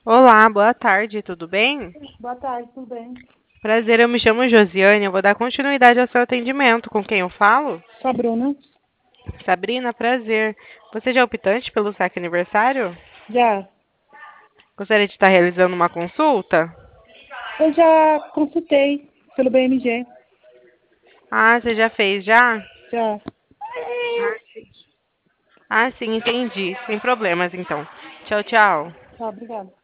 Olá, boa tarde, tudo bem? Boa tarde, tudo bem? Prazer, eu me chamo Josiane, eu vou dar continuidade ao seu atendimento. Com quem eu falo? Sou a Bruna. Sabrina, prazer. Você já é optante pelo saque aniversário? Já. Gostaria de estar realizando uma consulta? Eu já consultei pelo BMG. Ah, você já fez já? Já. Ah, sim, entendi. Sem problemas, então. Tchau, tchau. Tá, obrigada.